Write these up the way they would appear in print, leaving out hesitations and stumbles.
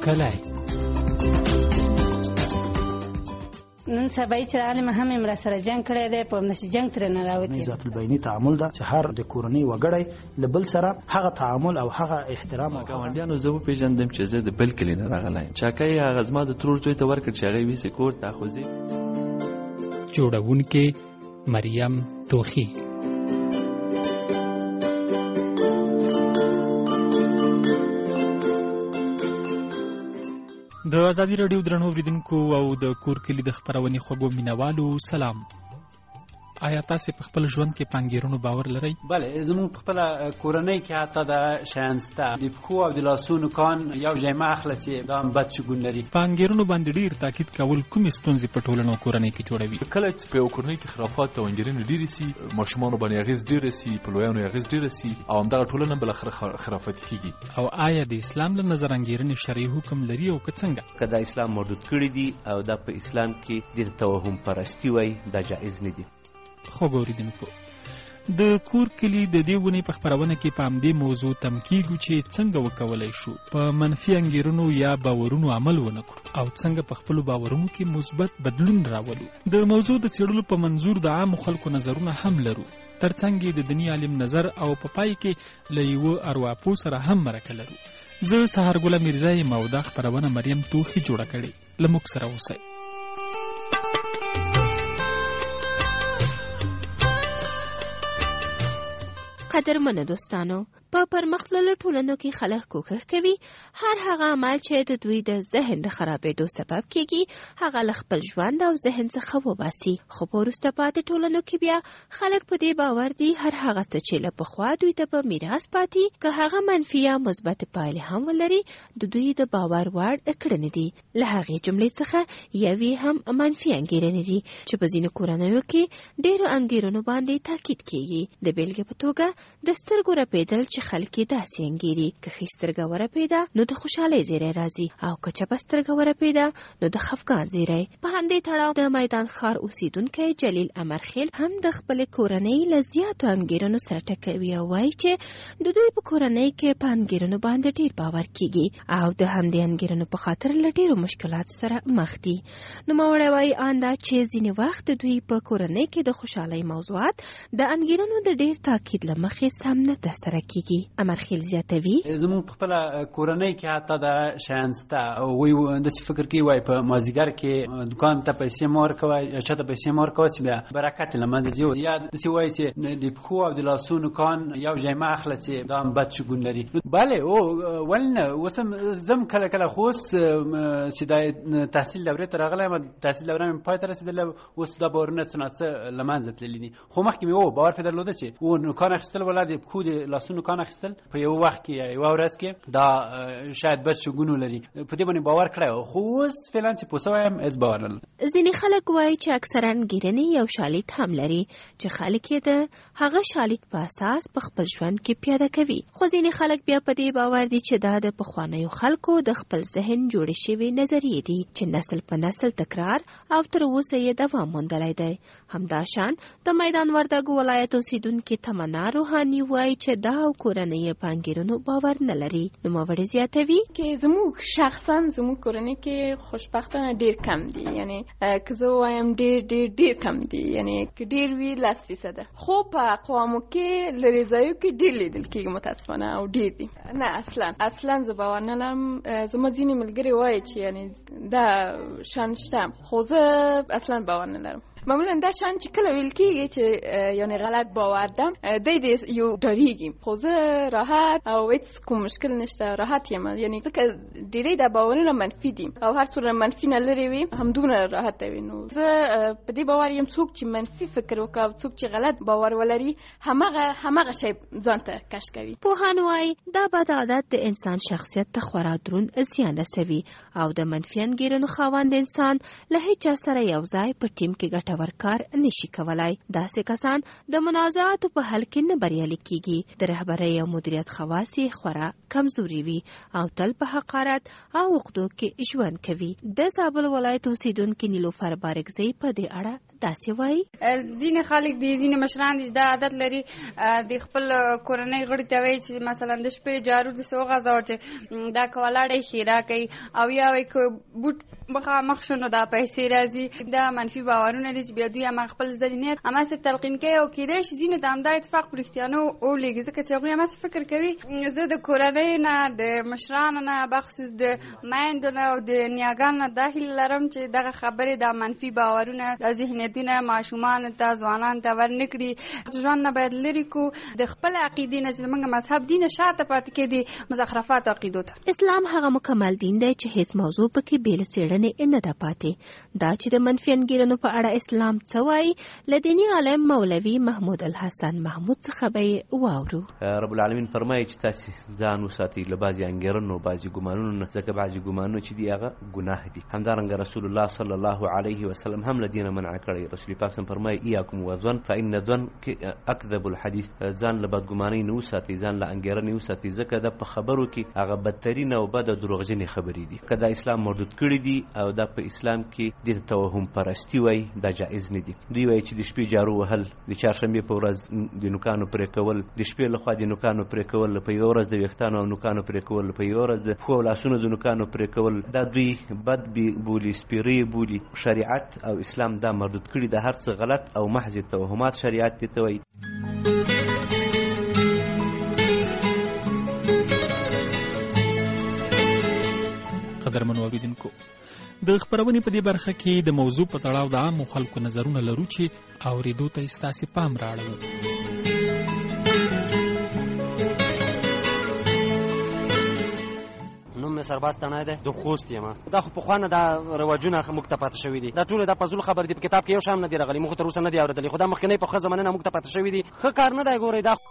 کلی نن سبا چې عالم هم را سره جنگ کړی دی په همداسې جنگ ترې نه راوتي. ذات البیني تعامل ده چې هر د کورنۍ وګړی له بل سره هغه تعامل او هغه احترام. ګاونډیانو زه وپېژندم چې زه د بل کلي نه راغلی یم. چاکۍ هغه زما د ترور زوی ته ورکړ چې هغه یې ویسې کور ته خو زه جوړونکې مریم توخی. د ازادي راډیو درنو اوریدونکو او د کور کلي د خپرونې خوږو مینوالو سلام. آیا تاسو په خپل ژوند کې پانګیرونو باور لرئ؟ بله، زموږ په خپل کورنۍ کې حتی د شیان شته. د پښو او د لاسونو کان یو ځای مه اخله چې دا هم بد شګون لري. پانګیرونو باندې ډیر تاکید کول کومې ستونزې په ټولنه او کورنۍ کې جوړوي؟ کله چې په یو کورنۍ کې خرافات او انګیرنې ډېرې سي، ماشومانو باندې اغېز ډېره سي، په لویانو اغېز ډېره سي او همدغه ټولنه بالاخره خرافتي کېږي. او آیا د اسلام له نظر انګیرنې شرعي حکم لري او که څنګه؟ که دا اسلام مردود کړي دي او دا په اسلام کې د توهم پرستی وای، دا جایز نه دي. خو ګوریدونکو د کور کلی د دې ونې په خپرونه کې په همدې موضوع تم کیږو چې څنګه وکولای شو په منفي انګیرنو یا باورونو عمل ونه کړو او څنګه په خپلو باورونو کې مثبت بدلون راولو. د موضوع د څېړلو په منظور د عامو خلکو نظرونه هم لرو، ترڅنګ د دیني عالم نظر او په پای کې له یوه ارواپوه سره هم مرکه لرو. زه سهارګله میرزا یم او دا خپرونه مریم توخی جوړه کړې. له موږ سره اوسئ. قدرمنو دوستانو، په پرمختللو ټولنو کې خلک کوښښ کوي هر هغه عمل چې د دوی د ذهن د خرابېدو سبب کېږي هغه له خپل ژوند او ذهن څخه وباسي. خو په وروسته پاتې ټولنو کې بیا خلک په دې باور دي هر هغه څه چې له پخوا دوی ته په میراث پاتې، که هغه منفي یا مثبت پایلې هم ولري، د دوی د باور وړ کړنې دي. له هغې جملې څخه یوې هم منفي انګیرنې دي چې په ځینو کورنیو کې ډېرو انګیرنو باندې تاکید کېږي. د بېلګې په توګه د سترګو رپېدل چې خلک یې داسې انګیري، که ښي سترګه ورپېده نو د خوشحالۍ زیری راځي او که چپه سترګه ورپېده نو د خفګان زیری. په همدې تړاو د میدان ښار اوسیدونکی جلیل امرخیل هم د خپلې کورنۍ له زیاتو انګیرنو سره ټکوي او وایي چې د دوی په کورنۍ کې په انګیرنو باندې ډېر باور کېږي او د همدې انګیرنو په خاطر له ډېرو مشکلاتو سره مخ دي. نوموړی وایي ان دا چې ځینې وخت د دوی په کورنۍ کې د خوشحالۍ موضوعات د انګیرنو د ډېر تاکید له مخې سم نه ترسره کېږي. امرخیل زیاتوي زموږ په خپل کورنۍ کې حتی د شیان شته او وایي داسې فکر کوي وایي په مازدیګر کې دکان ته پیسې مه ورکوه یا چا ته پیسې مه ورکوه چې بیا برکت یې له منځه ځي، یا داسې وایي چې د پښو او د لاسونو کان یو ځای مه اخله چې دا هم بد شګون لري. بله ولې نه، اوس هم زم کله کله خو اوس چې د تحصیل دورې ته راغلی یم، تحصیل دوره مې پای ته رسېدله، اوس دا باورونه څه ناڅه له منځه تللي دي. خو مخکې مې باور پرې درلوده چې نوکان اخیستل ولا د پښو د لاسونو کان اخیستل په یو وخت کې یا یوه ورځ کې دا شاید بد شګونو لري، په دې باندې باور کړی و. خو اوس فعلا چې پوه سوی یم هېڅ باور نه لرم. ځینې خلک وایي چې اکثرا انګیرنې یو شالید هم لري چې خلک یې د هغه شالید په اساس په خپل ژوند کې پیاده کوي. خو ځینې خلک بیا په دې باور دي چې دا د پخوانیو خلکو د خپل ذهن جوړې شوې نظریې دي چې نسل په نسل تکرار او تر اوسه یې دوام موندلی دی. همداشان د میدان وردګو ولایت اوسیدونکې تمنا روحاني وایي چې دا او کورنۍ یې په انګیرنو باور نه لري. نوموړی زیاتوي که زموږ شخصا زموږ کورنۍ کې خوشبختانه ډیر کم دي، یعنی که زه وایم ډیر کم دي، یعنی که ډیر وي 10%. خو په اقوامو کې لرې ځایو کې ډیر لیدل کېږي متاسفانه او ډیر دي. نه اصلا زه باور نه لرم. زما ځینې ملګري وایي چې یعنی دا شان شته، خو زه اصلا باور نه لرم. معمولا دا شان چې کله ویل کېږي چې یعنی غلط باور ده دی یو ډاریږي، خو زه راحت او هیڅ کوم مشکل نشته، راحت یم. یعنی ځکه ډېری دا باورونه منفي دي او هر څومره منفي نه لرې وي همدومره راحت وي. نو زه په دې باور یم څوک چې منفي فکر وکړي او څوک چې غلط باور ولري همغه شی ځان ته کش کوي. پوهان وایي دا بد عادت د انسان شخصیت ته خورا دروند زیان رسوي او د منفي انګیرنو خاوند انسان له هیچا سره یو ځای په ټیم کې ګټه ګټور کار نشي کولای. داسې کسان د منازعاتو په حل کې نه بریالي کیږي. د رهبرۍ او مدیریت خواص یې خورا کمزوري وي او تل په حقارت او عقدو کې ژوند کوي. د زابل ولایت اوسیدونکي نیلوفر بارکزی په دې اړه داسې وایي. ځینې خلک دي، ځینې مشران دي دا عادت لري د خپل کورنۍ غړي ته وایي چې مثلا د شپې جارو داسې وغځوه چې دا که ولاړی ښېرا کوي او یا وایي که بوټ مخامخ شو نو دا پیسې راځي. دا منفي باورونه دي چې بیا دوی هم خپل ذهنیت هماسې تلقین کوي او کیدای شي ځینو ته همدا اتفاق په رښتیانو ولېږي، ځکه چې هغوی هماسې فکر کوي زه د کورنۍ نه د مشرانو نه بخصوص د میندو نه او د نیاګانو نه دا هیله لرم چې دغه خبرې دا منفي باورونه دا ذهنیتونه ماشومانو ته ځوانانو ته ورنکړي. ژوند نه باید لرې کو د خپل عقیدې نه چې زموږ مذهب دین شاته پاتې کېدي مزخرفات عقیدو ته. اسلام هغه مکمل دین دی چې هیڅ موضوع پکې بې له څېړنې نه ده پاتې. دا چې د منفي انګیرنو په اړه اسلام څه وایي له دیني عالم مولوي محمود الحسن محمود څخه به یې واورو. رب العالمین فرمایي چې تاسې ځان وساتئ له بعضې انګیرنو بعضې ګمانونو نه، ځکه بعضې ګمانونه چې دي هغه ګناه دي. همدارنګه رسول الله صلی الله علیه وسلم هم له دینه منع کړی. رسول پاک سم فرمایي ایاکم وظن فإن الظن اکذب الحدیث. ځان له بدګمانۍ نه وساتئ، ځان له انګیرنې وساتئ، ځکه د په خبرو کې هغه بدترین او بده دروغجنې خبرې دي. که دا اسلام مردود کړي دي او دا په اسلام کې د توهم پرستی وای دا جایز نه دي. دوی وایي چې د شپې جارو وهل، د چهارشنبې په ورځ د نوکانو پرې کول، د شپې لخوا د نوکانو پرې کول، په یوه ورځ د ویښتانو او نوکانو پرې کول، په یوه ورځ د پښو او لاسونو د نوکانو پرې کول، دا دوی بد بولي، سپیرې بولي. شریعت او اسلام دا مردود کړي. د هر څه غلط او محض توهمات شریعت دي ته وایي. قدرمن اوریدونکو، د خبرونې په دې برخه کې د موضوع په تړاو د عامو خلکو نظرونه لرو چې اورېدو ته ستاسې پام راړو. نوم مې سرباز تڼی دی، د خوست یم. دا خو پخوانه دا رواجونه موږ ته پاتې شوي دي. دا ټولې دا فضول خبرې دي، په کتاب کې یو شی هم نه دي راغلي، موږ تر اوسه نه دي اورېدلي. خو دا مخکینۍ پخوا زمانې نه موږ ته پاتې شوي دي. ښه کار نه دی. ګورئ دا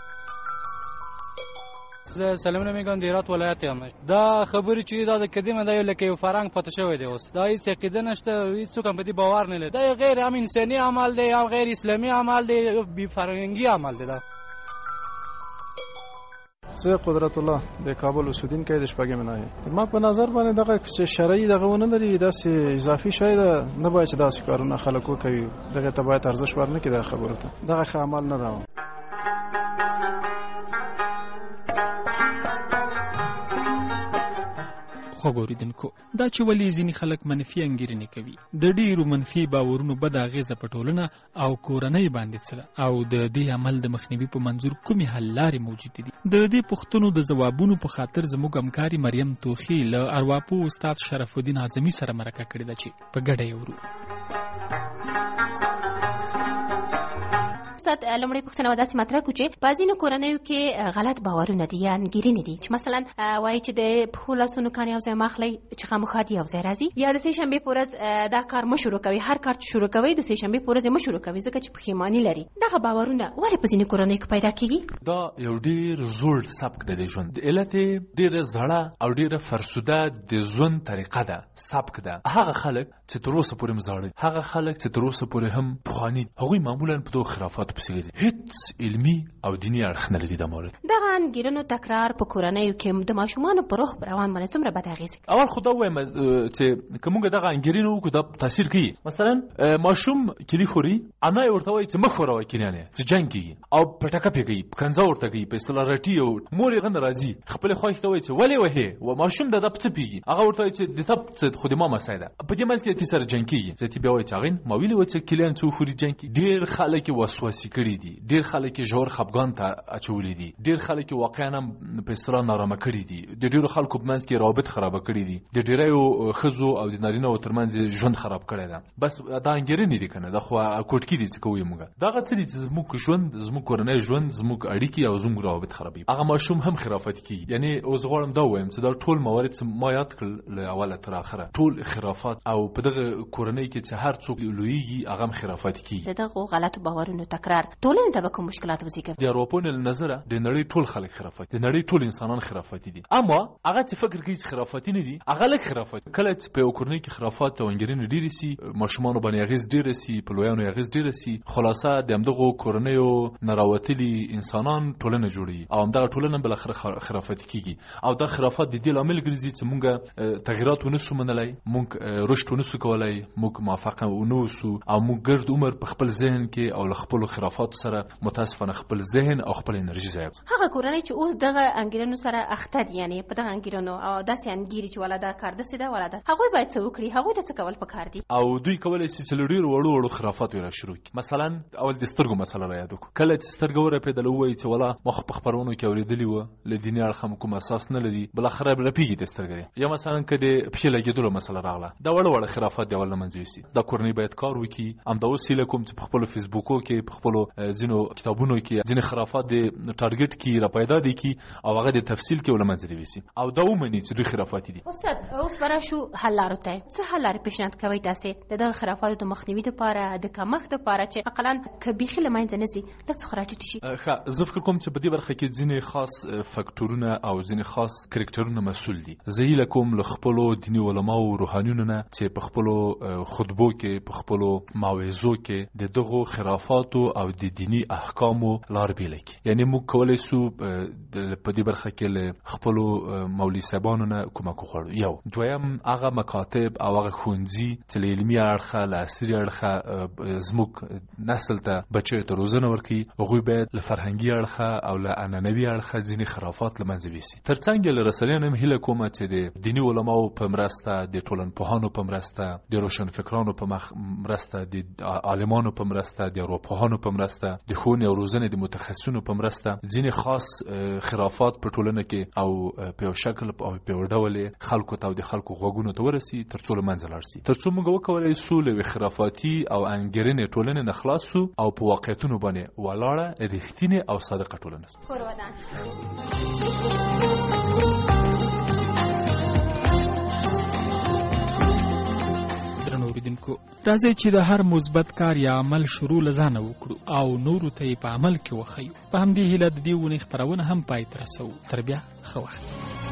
زه سلامونه میگم د هرات ولایت یم. دا خبرې چې دا د قدیمه دی لکه یو فرهنګ پاتې شوی دی. اوس دا هیڅ عقیده نشته، هیڅوک هم په دې باور نه لري. دا غیر هم انساني عمل دی او غیر اسلامي عمل دی، بې فرهنګي عمل دی. زه قدرت الله د کابل اوسیدونکی د شپږم نه. ما په نظر باندې دغه چې شرعي دغه ونه لري، داسې اضافي شی ده، نه باید چې داسې کارونه خلک وکوي. دغه ته باید ارزښت ورنکړي. دغه خبرو ته دغه ښه عمل نه ده. خوږ اوریدونکو، دا چې ولې ځینې خلک منفي انګیرنې کوي، د ډېرو منفي باورونو بد اغېزه په ټولنه او کورنۍ باندې څه ده او د دې عمل د مخنیوي په منظور کومې حل لارې موجودې دي؟ د دې پوښتنو د ځوابونو په خاطر زموږ همکاري مریم توخي له ارواپوه استاد شرف الدین اعظمي سره مرکه کړې ده چې په ګډه یې ورو. استاد لومړی پوښتنه داسې مطرح کړو چې بعضې کورنیو کې غلط باورونه دي یا انګیرنې دي چې مثلا وایي چې د پښو لاسو نوکان یو ځای ماخلی چې خامخا یو ځای راځي، یا د سې شنبې په ورځ دا کار مه شروع کوئ، هر کار چې شروع کوئ د سې شنبې په ورځ یې مه شروع کوئ ځکه چې پښیماني لري. دغه باورونه ولې په ځینې کورنیو کې پیدا کېږي؟ دا یو ډېر زوړ سبک دی د ژوند. د علت ډېره زړه او ډېره فرسوده د ژوند طریقه ده، سبک ده. هغه خلک چې تر اوسه پورې مزاړه، هغه خلک چې تر اوسه پورې هم پخواني، هغوی معمولا په دغو خرافاتو پسې ګرځي. هیڅ علمي او دیني اړخ نه لري دا مورد. دغه انګیرنو تکرار په کورنیو کې د ماشومانو په روح روان باندې څومره بد اغېزه کوي؟ اول خو دا وایم چې که موږ دغه انګیرنې وکړو دا تاثیر کوي. مثلا ماشوم کیلي خوري، انا یې ورته وایي چې مه خوروه کیلیانې چې جنګ کېږي او پټکه پې کوي، کنځا ورته کوي، په اصطلاح رټي او مور یې غنده راځي خپلې خوښې ته وایي چې ولې وهې و ماشوم د ده په څه پېږي، هغه ورته وایي چې د ته څه خو د ما مسایه ده، په دې منځ کې تی سره جنګ کېږي. زه تی بیا وایي چې هغې ما ویلي وه چې کیلیان څو خوري جنګ کېږي. ډېر خلک یې وسوسې کړي دي، ډېر خلک یې ژور خفګان ته اچولي دي، ډېر خلک یې واقعا هم په اصطلاح نارامه کړي دي، د ډېرو خلکو په منځ کې روابط خرابه کړي دي، د ډېریو ښځو او د نارینه‌و تر منځ ژوند خراب کړی ده. بس دا انګیرنې دي که نه، دا خو کوټکي دي چې کوو موږ. دغه څه دي چې زموږ ژوند، زموږ کورنی ژوند، زموږ اړیکې او زموږ روابط خرابوي. هغه ماشوم هم خرافت کېږي. یعنې اوس غواړم دا ووایم چې دا ټول موارد چې ما یاد کړل له اوله تر اخره ټول خرافات، او په دغه کورنۍ کې چې هر څوک لویږي هغه هم خرافت کېږي. د دغو غلطو باورونو تکرار ټولنې ته به کوم مشکلات وزېږوي؟ د اروپا له نظره د نړۍ ټول خلک خرافات دي، د نړۍ ټول انسانان خرافاتي دي، اما هغه چې فکر کوي چې خرافاتي نه دي هغه لږ خرافات. کله چې په یو کورنۍ کې خرافات او انګیرنې ډېرې سي، ماشومانو باندې اغېز ډېره سي، په لویانو اغېز ډېره سي، خلاصه د همدغو کورنیو نه راوتلي انسانان ټولنه جوړوي او همدغه ټولنه بالاخره خرافاتي کېږي او دا خرافات د دې لامل ګرځي چې موږ تغییرات ونسو منلی، موږ رشد ونسو کولی، موږ موفقه ونوسو او موږ ګرد عمر په خپل ذهن کې او له خپلو خرافاتو سره متاسفانه خپل ذهن او خپل انرژي ضایع کوي. هغه کورنۍ چې اوس دغه انګیرنو سره اخته دي، یعنی په دغه انګیرنو او داسې انګیري چې ولا دا کار داسې ده ولا ده، هغوی باید څه وکړي؟ هغوی ته څه کول پکار دي؟ او دوی کولی شي چې له ډېرو وړو خرافاتو یې را شروع کړي. مثلا اول د سترګو مسله را یاد وکړو. کله چې سترګه ورپېدله ووایي چې ولا ما خو په خپرونو کې اورېدلي وه له دیني اړخه کوم اساس نه لري، بالاخره رپېږي د سترګې. یا مثلا که د پښې لګېدلو مسله راغله، دا وړه خرافات د اول له منځه یوسي. دا کورنۍ باید کار وکړي. همدا اوس هیله کوم چې په خپلو فیسبوکو کې، په خپلو ځینو کتابونو کې ځینې خرافات د ټارګټ کې را پیدا دي کړي او هغه د تفصیل کې له منځه یوسي او دا ومني چې دوی خرافاتي دي. استاد اوس به راشو حل لارو ته. څه حل لارې پیشنهاد کوئ تاسې د دغه خرافاتو د مخنیوي دپاره، د کمښت دپاره چې اقلا که بیخي له منځه نه ځي لږ څه خو راټیټ شي؟ ښه، زه فکر کوم چې په دې برخه کې ځینې خاص فکټورونه او ځینې خاص کرکټرونه مسؤل دي. زه هیله کوم له خپلو دیني علماو او روحانیونو نه چې په خپلو خطبو کې، په خپلو موعظو کې د دغو خرافاتو او د دینی احکامو لار بیله کړي. یعنی موږ کولی سو په دې برخه کې له خپلو مولوي صاحبانو نه کومک وغواړو. یو دویم هغه مکاتب او هغه ښوونځي چې له علمي اړخه، له عصري اړخه زموږ نسل ته بچیو ته روزنه ورکړي، هغوی باید له فرهنګي اړخه او له عنعنوي اړخه ځینې خرافات له منځه یوسي. تر څنګ له رسنیانو هم هیله کومه چې د دیني علماو په مرسته، د ټولنپوهانو په مرسته، د روشنفکرانو په مرسته، د عالمانو په مرسته، د ارواپوهانو په مرسته، د ښوونې او روزنې د متخصصینو په مرسته ځینې خاص خرافات په ټولنه کې او په یو شکل او په یو ډول خلکو ته او د خلکو غوږونو ته ورسي تر څو له منځه لاړ سي، تر څو موږ وکولای سو له خرافاتي او انګیرنې ټولنې نه خلاص سو او په واقعیتونو باندې ولاړه رښتینې او صادقه ټولنه سو. راځي چې د هر مثبت کار یا عمل شروع لزانه وکړو او نورو ته په عمل کې وخیو. په همدې هیله د دې ونې خبرونه هم پای ته رسو. تر بیا ښه وخت.